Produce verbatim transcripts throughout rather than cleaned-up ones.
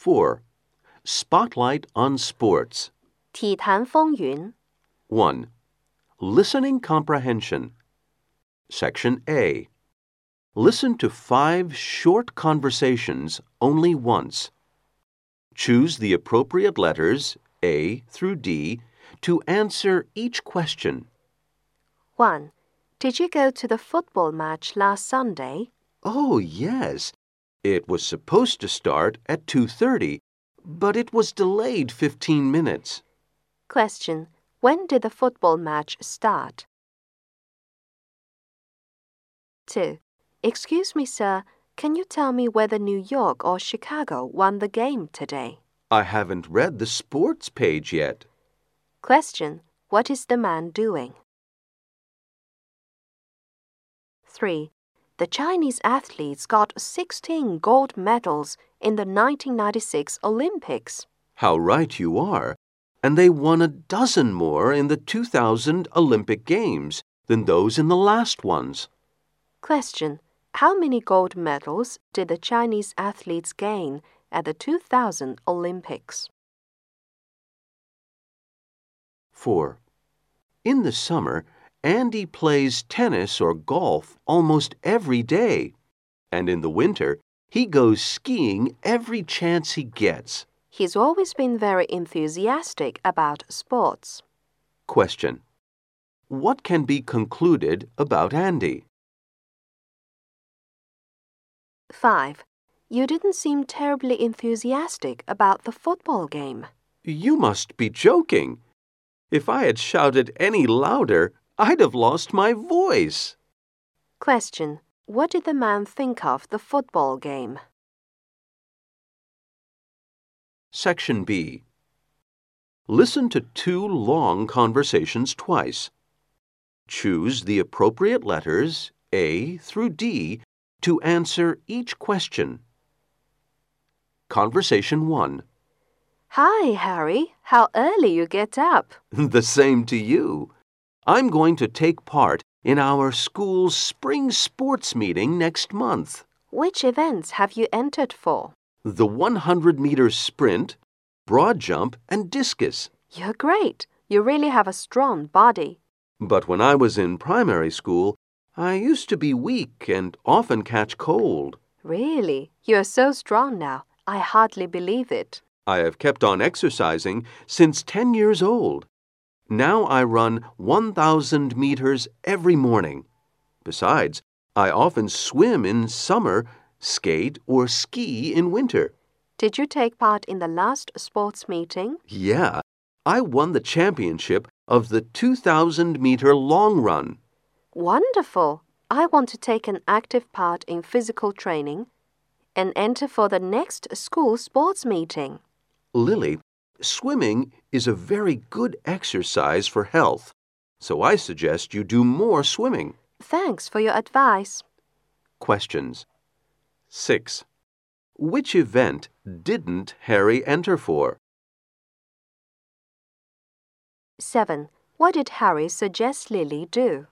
four. Spotlight on sports. 体坛风云 one. Listening comprehension. Section A. Listen to five short conversations only once. Choose the appropriate letters, A through D, to answer each question. one. Did you go to the football match last Sunday? Oh, yes. It was supposed to start at two thirty, but it was delayed fifteen minutes. Question. When did the football match start? two. Excuse me, sir. Can you tell me whether New York or Chicago won the game today? I haven't read the sports page yet. Question. What is the man doing? three. The Chinese athletes got sixteen gold medals in the nineteen ninety-six Olympics. How right you are. And they won a dozen more in the two thousand Olympic Games than those in the last ones. Question. How many gold medals did the Chinese athletes gain at the two thousand Olympics? four. In the summer, Andy plays tennis or golf almost every day. And in the winter, he goes skiing every chance he gets. He's always been very enthusiastic about sports. Question. What can be concluded about Andy? five. You didn't seem terribly enthusiastic about the football game. You must be joking. If I had shouted any louder, I'd have lost my voice. Question. What did the man think of the football game? Section B. Listen to two long conversations twice. Choose the appropriate letters, A through D, to answer each question. Conversation one. Hi, Harry. How early you get up. The same to you. I'm going to take part in our school's spring sports meeting next month. Which events have you entered for? The one hundred meter sprint, broad jump, and discus. You're great. You really have a strong body. But when I was in primary school, I used to be weak and often catch cold. Really? You're so strong now. I hardly believe it. I have kept on exercising since ten years old. Now I run one thousand meters every morning. Besides, I often swim in summer, skate, or ski in winter. Did you take part in the last sports meeting? Yeah, I won the championship of the two thousand meter long run. Wonderful! I want to take an active part in physical training and enter for the next school sports meeting. Lily, swimming is a very good exercise for health, so I suggest you do more swimming. Thanks for your advice. Questions. six. Which event didn't Harry enter for? seven. What did Harry suggest Lily do?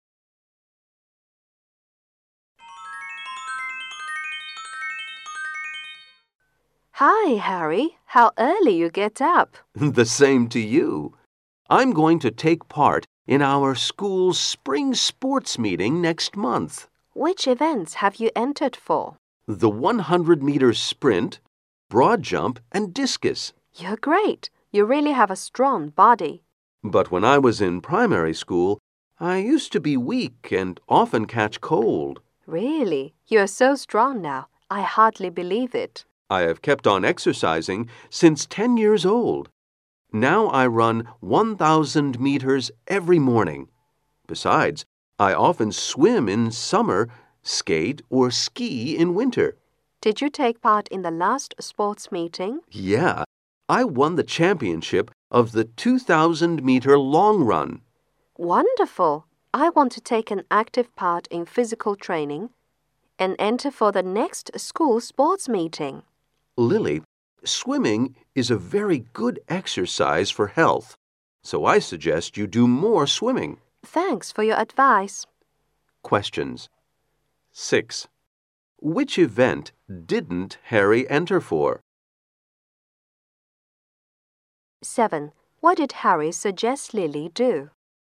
Hi, Harry. How early you get up. The same to you. I'm going to take part in our school's spring sports meeting next month. Which events have you entered for? The one hundred meter sprint, broad jump, and discus. You're great. You really have a strong body. But when I was in primary school, I used to be weak and often catch cold. Really? You're so strong now. I hardly believe it. I have kept on exercising since ten years old. Now I run one thousand meters every morning. Besides, I often swim in summer, skate, or ski in winter. Did you take part in the last sports meeting? Yeah, I won the championship of the two thousand meter long run. Wonderful! I want to take an active part in physical training and enter for the next school sports meeting. Lily, swimming is a very good exercise for health, so I suggest you do more swimming. Thanks for your advice. Questions. six. Which event didn't Harry enter for? seven. What did Harry suggest Lily do?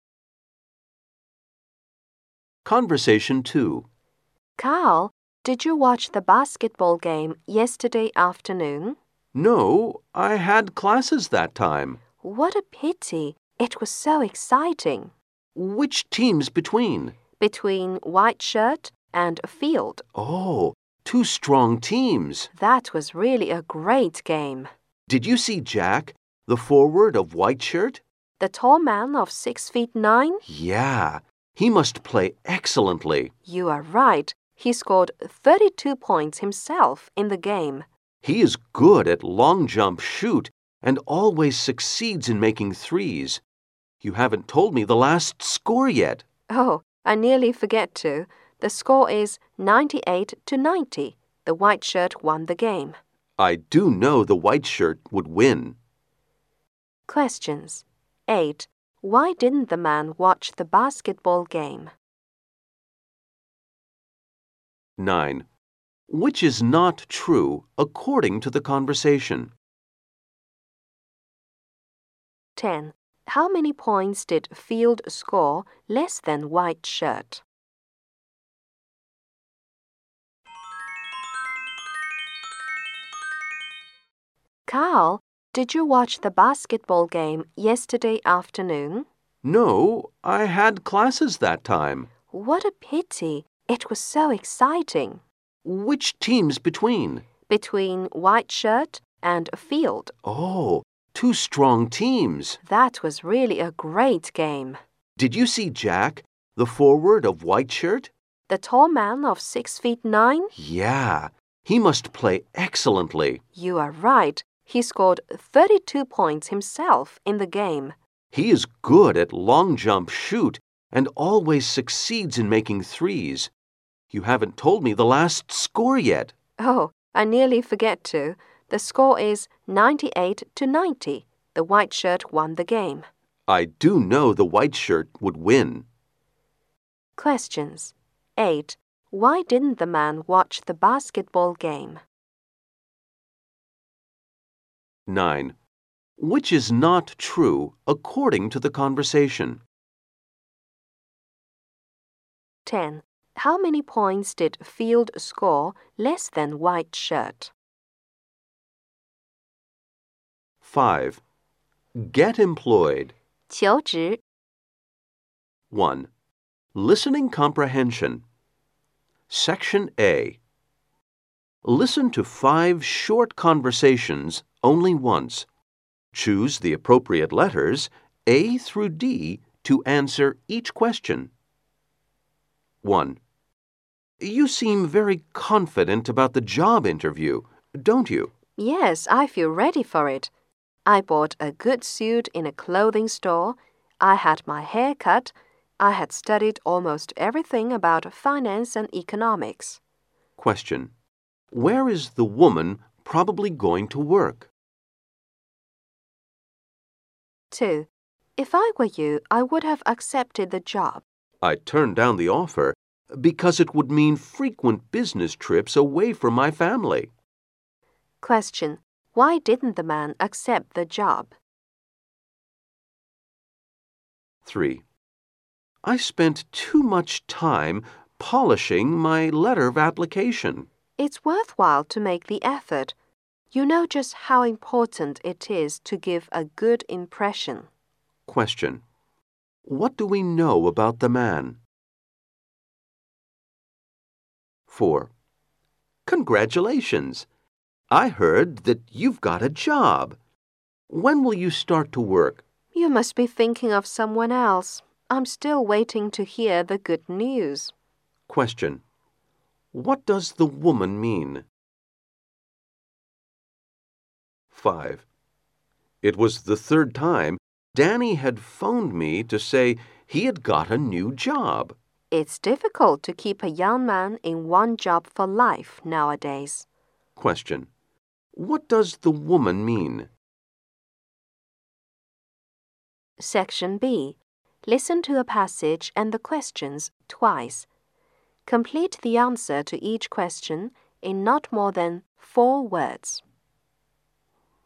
Conversation two. Carl, did you watch the basketball game yesterday afternoon? No, I had classes that time. What a pity. It was so exciting. Which teams between? Between White Shirt and Field. Oh, two strong teams. That was really a great game. Did you see Jack, the forward of White Shirt? The tall man of six feet nine? Yeah, he must play excellently. You are right. He scored thirty-two points himself in the game. He is good at long jump shoot and always succeeds in making threes. You haven't told me the last score yet. Oh, I nearly forget to. The score is ninety-eight to ninety. The White Shirt won the game. I do know the White Shirt would win. Questions. eight. Why didn't the man watch the basketball game? nine. Which is not true according to the conversation? ten. How many points did Field score less than White Shirt? Carl, did you watch the basketball game yesterday afternoon? No, I had classes that time. What a pity. It was so exciting. Which teams between? Between White Shirt and Field. Oh, two strong teams. That was really a great game. Did you see Jack, the forward of White Shirt? The tall man of six feet nine? Yeah, he must play excellently. You are right. He scored thirty-two points himself in the game. He is good at long jump shoot and always succeeds in making threes. You haven't told me the last score yet. Oh, I nearly forget to. The score is ninety-eight to ninety. The White Shirt won the game. I do know the White Shirt would win. Questions. eight. Why didn't the man watch the basketball game? nine. Which is not true according to the conversation? ten. How many points did Field score less than White Shirt? five. Get employed. 求职 one. Listening comprehension. Section A. Listen to five short conversations only once. Choose the appropriate letters, A through D, to answer each question. one. You seem very confident about the job interview, don't you? Yes, I feel ready for it. I bought a good suit in a clothing store. I had my hair cut. I had studied almost everything about finance and economics. Question. Where is the woman probably going to work? two. If I were you, I would have accepted the job. I turned down the offer because it would mean frequent business trips away from my family. Question. Why didn't the man accept the job? three. I spent too much time polishing my letter of application. It's worthwhile to make the effort. You know just how important it is to give a good impression. Question. What do we know about the man? four. Congratulations! I heard that you've got a job. When will you start to work? You must be thinking of someone else. I'm still waiting to hear the good news. Question. What does the woman mean? five. It was the third time Danny had phoned me to say he had got a new job. It's difficult to keep a young man in one job for life nowadays. Question. What does the woman mean? Section B. Listen to a passage and the questions twice. Complete the answer to each question in not more than four words.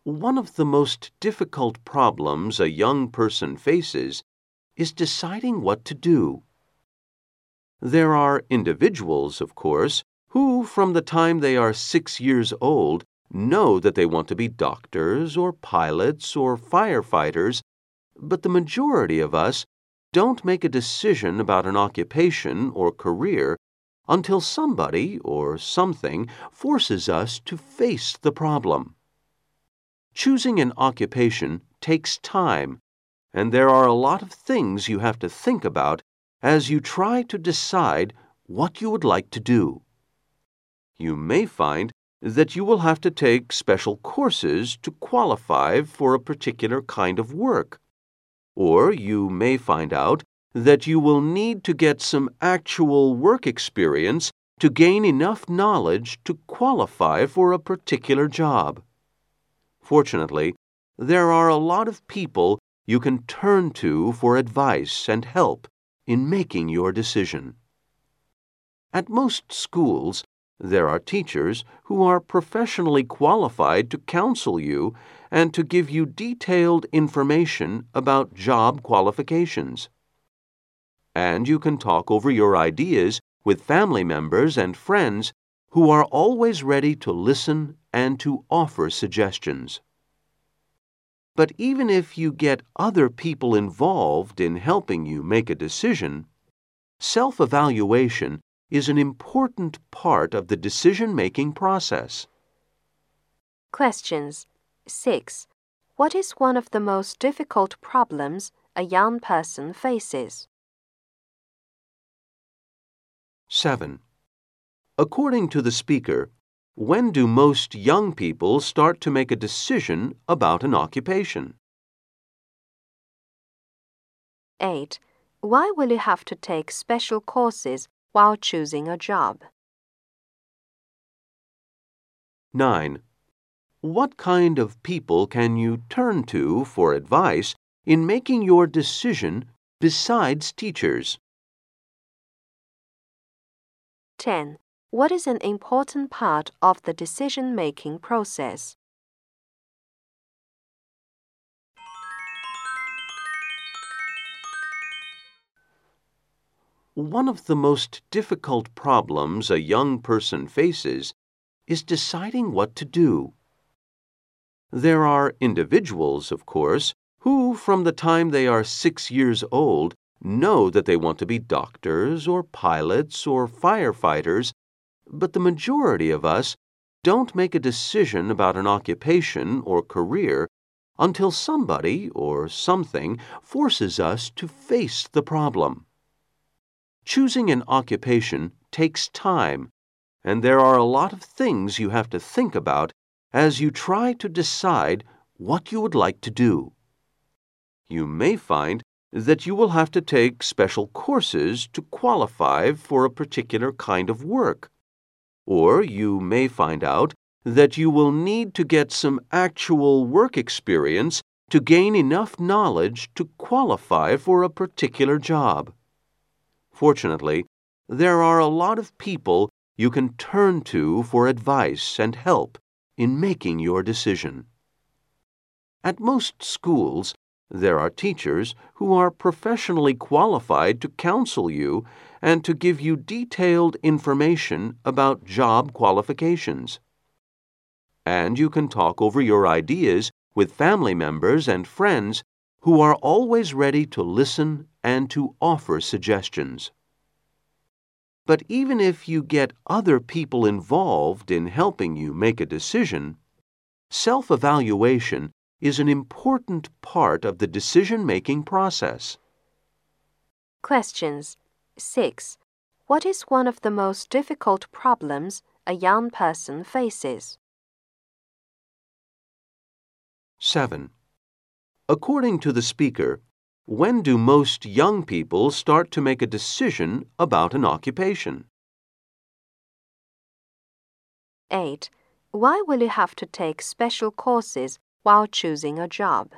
One of the most difficult problems a young person faces is deciding what to do. There are individuals, of course, who, from the time they are six years old, know that they want to be doctors or pilots or firefighters, but the majority of us don't make a decision about an occupation or career until somebody or something forces us to face the problem. Choosing an occupation takes time, and there are a lot of things you have to think about as you try to decide what you would like to do. You may find that you will have to take special courses to qualify for a particular kind of work, or you may find out that you will need to get some actual work experience to gain enough knowledge to qualify for a particular job. Fortunately, there are a lot of people you can turn to for advice and help in making your decision. At most schools, there are teachers who are professionally qualified to counsel you and to give you detailed information about job qualifications. And you can talk over your ideas with family members and friends who are always ready to listen and to offer suggestions. But even if you get other people involved in helping you make a decision, self-evaluation is an important part of the decision-making process. Questions. six. What is one of the most difficult problems a young person faces? seven. According to the speaker, when do most young people start to make a decision about an occupation? eight. Why will you have to take special courses while choosing a job? nine. What kind of people can you turn to for advice in making your decision besides teachers? ten. What is an important part of the decision-making process? One of the most difficult problems a young person faces is deciding what to do. There are individuals, of course, who, from the time they are six years old, know that they want to be doctors or pilots or firefighters, but the majority of us don't make a decision about an occupation or career until somebody or something forces us to face the problem. Choosing an occupation takes time, and there are a lot of things you have to think about as you try to decide what you would like to do. You may find that you will have to take special courses to qualify for a particular kind of work, or you may find out that you will need to get some actual work experience to gain enough knowledge to qualify for a particular job. Fortunately, there are a lot of people you can turn to for advice and help in making your decision. At most schools, there are teachers who are professionally qualified to counsel you and to give you detailed information about job qualifications. And you can talk over your ideas with family members and friends who are always ready to listen and to offer suggestions. But even if you get other people involved in helping you make a decision, self-evaluation is an important part of the decision-making process. Questions. six. What is one of the most difficult problems a young person faces? seven. According to the speaker, when do most young people start to make a decision about an occupation? eight. Why will you have to take special courses while choosing a job?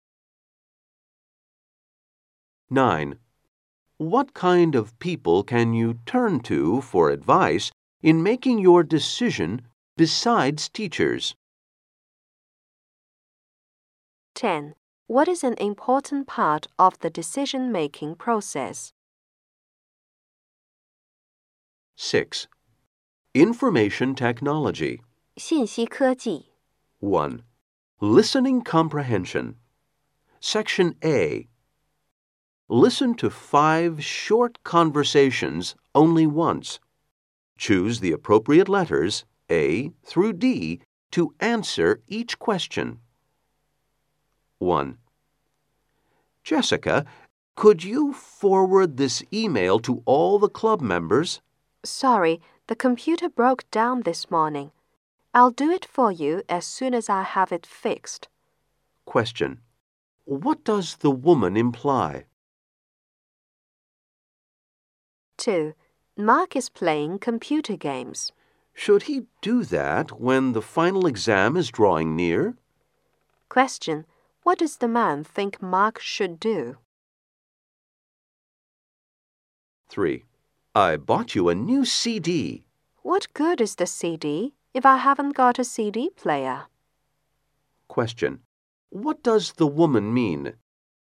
nine. What kind of people can you turn to for advice in making your decision besides teachers? ten. What is an important part of the decision-making process? six. Information technology. 信息科技 one. Listening comprehension. Section A. Listen to five short conversations only once. Choose the appropriate letters, A through D, to answer each question. one. Jessica, could you forward this email to all the club members? Sorry, the computer broke down this morning. I'll do it for you as soon as I have it fixed. Question. What does the woman imply? two. Mark is playing computer games. Should he do that when the final exam is drawing near? Question. What does the man think Mark should do? three. I bought you a new C D. What good is the C D if I haven't got a C D player? Question. What does the woman mean?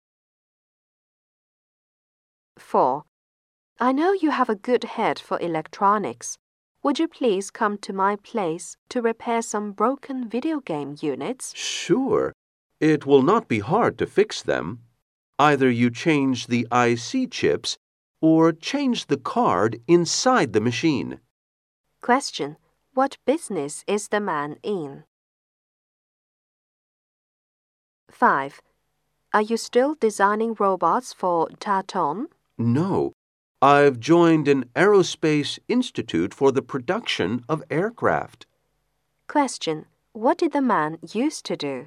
four. I know you have a good head for electronics. Would you please come to my place to repair some broken video game units? Sure. It will not be hard to fix them. Either you change the I C chips or change the card inside the machine. Question. What business is the man in? five. Are you still designing robots for Taton? No. I've joined an aerospace institute for the production of aircraft. Question. What did the man used to do?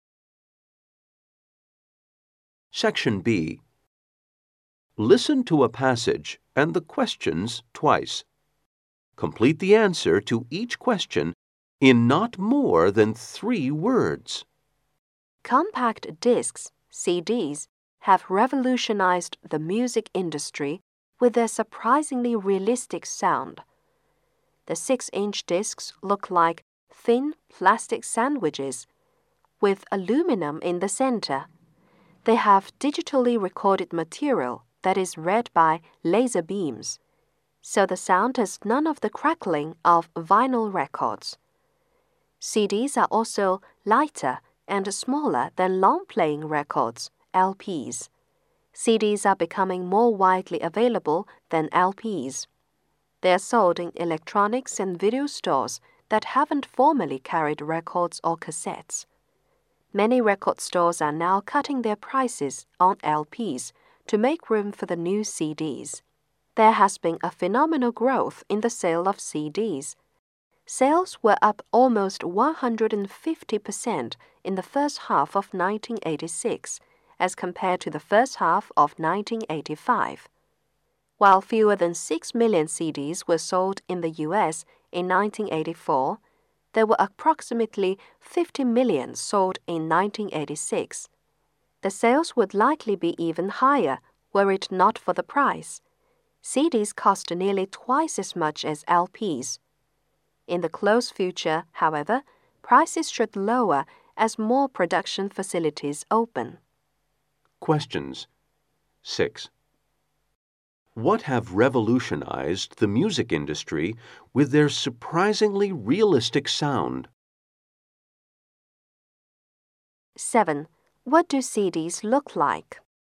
Section B. Listen to a passage and the questions twice. Complete the answer to each question in not more than three words. Compact discs, C Ds, have revolutionized the music industry with their surprisingly realistic sound. The six-inch discs look like thin plastic sandwiches with aluminum in the center. They have digitally recorded material that is read by laser beams, so the sound has none of the crackling of vinyl records. C Ds are also lighter and smaller than long-playing records, L Ps. C Ds are becoming more widely available than L Ps. They are sold in electronics and video stores that haven't formerly carried records or cassettes. Many record stores are now cutting their prices on L Ps to make room for the new C Ds. There has been a phenomenal growth in the sale of C Ds. Sales were up almost one hundred fifty percent in the first half of nineteen eighty-six as compared to the first half of nineteen eighty-five. While fewer than six million C Ds were sold in the U S in nineteen eighty-four, there were approximately fifty million sold in nineteen eighty-six. The sales would likely be even higher were it not for the price. C Ds cost nearly twice as much as L Ps. In the close future, however, prices should lower as more production facilities open. Questions. six. What have revolutionized the music industry with their surprisingly realistic sound? seven. What do C Ds look like?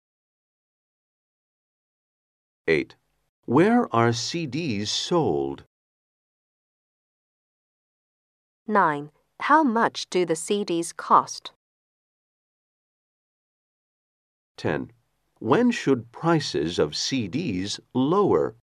eight. Where are C Ds sold? nine. How much do the C Ds cost? ten. When should prices of C Ds lower?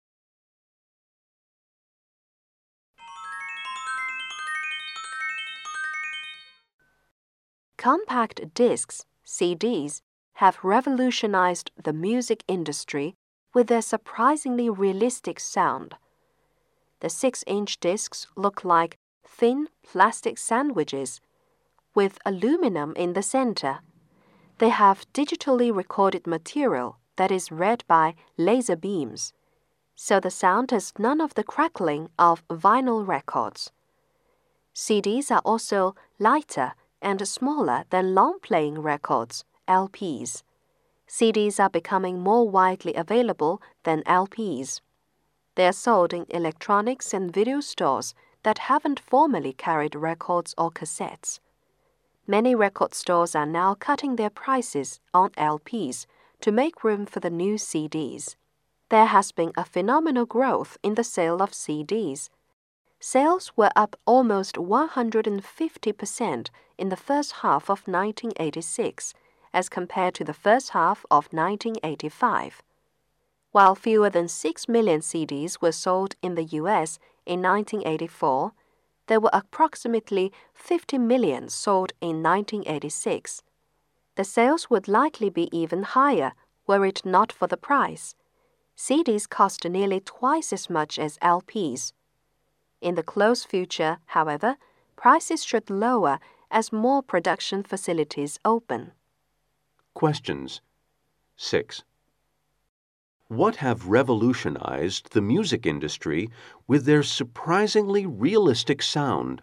Compact discs, C Ds, have revolutionized the music industry with their surprisingly realistic sound. The six-inch discs look like thin plastic sandwiches with aluminum in the center. They have digitally recorded material that is read by laser beams, so the sound has none of the crackling of vinyl records. C Ds are also lighter and smaller than long-playing records, L Ps. C Ds are becoming more widely available than L Ps. They are sold in electronics and video stores that haven't formerly carried records or cassettes. Many record stores are now cutting their prices on L Ps to make room for the new C Ds. There has been a phenomenal growth in the sale of C Ds. Sales were up almost one hundred fifty percent in the first half of nineteen eighty-six as compared to the first half of nineteen eighty-five. While fewer than six million C Ds were sold in the U S in nineteen eighty-four, there were approximately fifty million sold in nineteen eighty-six. The sales would likely be even higher were it not for the price. C Ds cost nearly twice as much as L Ps. In the close future, however, prices should lower as more production facilities open. Questions. six. What have revolutionized the music industry with their surprisingly realistic sound?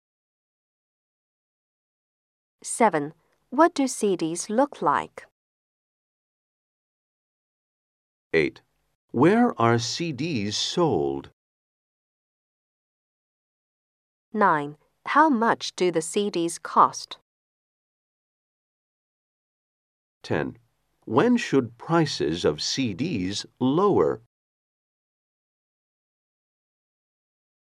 seven. What do C Ds look like? eight. Where are C Ds sold? nine. How much do the C Ds cost? ten. When should prices of C Ds lower?